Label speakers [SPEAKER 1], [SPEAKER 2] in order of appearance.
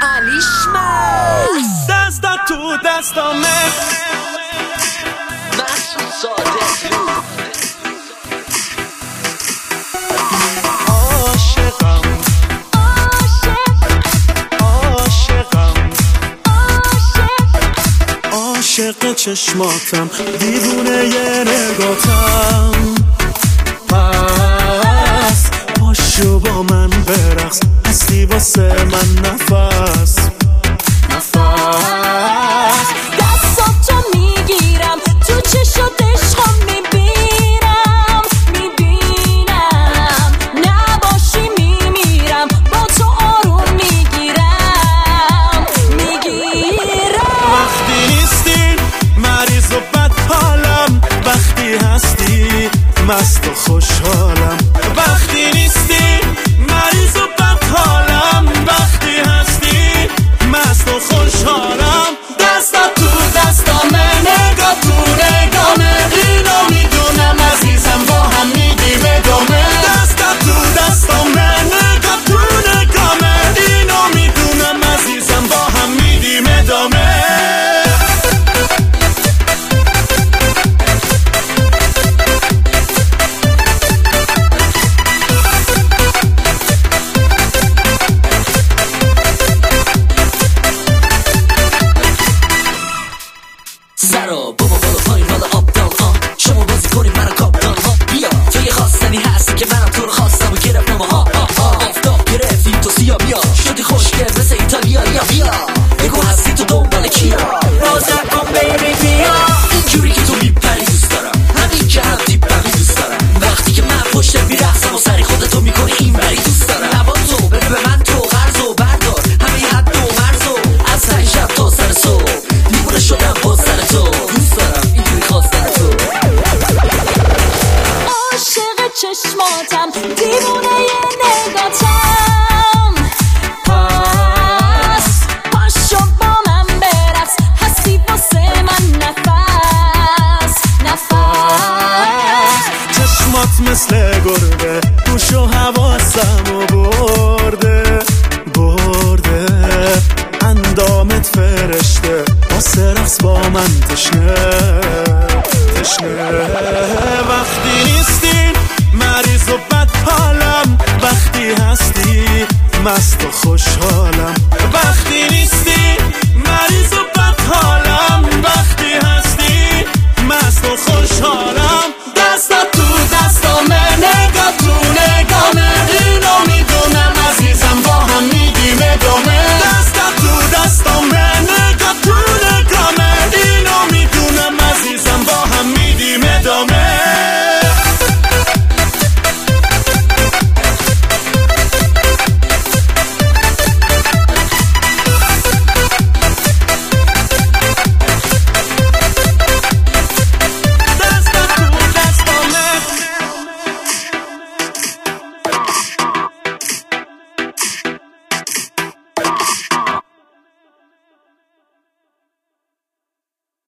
[SPEAKER 1] علیشمست
[SPEAKER 2] دستا تو دستامه
[SPEAKER 1] محسوس ساده
[SPEAKER 2] عاشق چشماتم دیوونه یه نگاتم پس پاشو با من برقص هستی واسه من نفس
[SPEAKER 3] دستاتو میگیرم تو چشات عشقم میبینم نباشی میمیرم با تو آروم میگیرم
[SPEAKER 2] وقتی نیستی مریض و بد حالم وقتی هستی مست و خوشحالم وقتی نیستی مریض و بد حالم وقتی هستی مست و خوشحالم دستا تو دستامه نگاه تو نگامه اینو میدونم عزیزم با هم میدیم ادامه دستا تو دستامه نگاه تو نگامه اینو میدونم عزیزم با هم میدیم ادامه
[SPEAKER 1] سرا بابا بالا پایین بالا آب دان شما بازی کنید منو کاپتان بیا تو یه خواستنی هستی که منم تو رو خواستم و گرفتم آفتاب گرفتیم تو سیا بیا شدی خوشگل مثل ایتالیا بیا بگو هستی تو دنبال کیا باز نکن بیبی بیا اینجوری که تو میپری دوست دارم همین که هم دیپمی دوست دارم وقتی که من پشت میرقصم و سری خودتو میکنی این بری دوست دارم لبا تو بده به من تو قرض و بردار همه حد و مرز و از سر شب تا سر صبح دیوونه شدم با سر تو دوست دارم اینجوری خواستن تو
[SPEAKER 3] عاشق چشماتم دیوونه یه نگاتم پس پاشو با من برقص هستی واسه من نفس
[SPEAKER 2] چشمات مثل گربه گوش و حواسمو برده اندامت فرشته واسه رقص با من تشنه وقتی نیستی مریض و بد حالم وقتی هستی مست و خوشحال